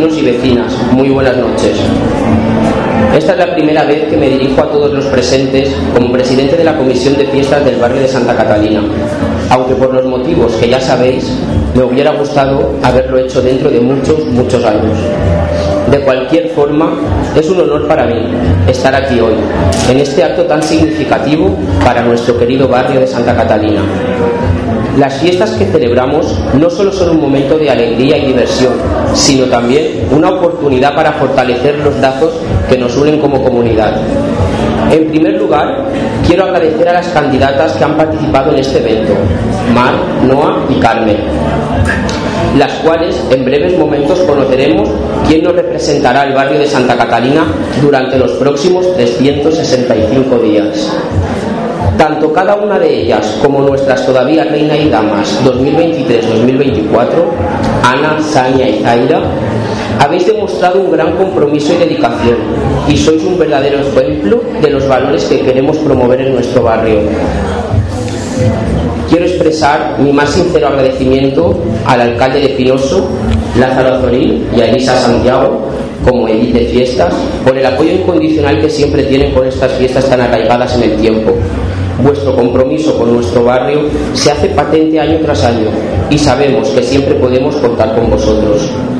vecinos y vecinas, muy buenas noches. Esta es la primera vez que me dirijo a todos los presentes como presidente de la Comisión de Fiestas del barrio de Santa Catalina, aunque por los motivos que ya sabéis, me hubiera gustado haberlo hecho dentro de muchos años. De cualquier forma, es un honor para mí estar aquí hoy, en este acto tan significativo para nuestro querido barrio de Santa Catalina. Las fiestas que celebramos no solo son un momento de alegría y diversión, sino también una oportunidad para fortalecer los lazos que nos unen como comunidad. En primer lugar, quiero agradecer a las candidatas que han participado en este evento, Mar, Noa y Carmen, las cuales en breves momentos conoceremos quién nos representará el barrio de Santa Catalina durante los próximos 365 días. Tanto cada una de ellas como nuestras todavía Reina y Damas 2023-2024, Ana, Sania y Zaira, habéis demostrado un gran compromiso y dedicación y sois un verdadero ejemplo de los valores que queremos promover en nuestro barrio. Quiero expresar mi más sincero agradecimiento al alcalde de Pinoso, Lázaro Azorín, y a Elisa Santiago, como edil de fiestas, por el apoyo incondicional que siempre tienen con estas fiestas tan arraigadas en el tiempo. Vuestro compromiso con nuestro barrio se hace patente año tras año y sabemos que siempre podemos contar con vosotros.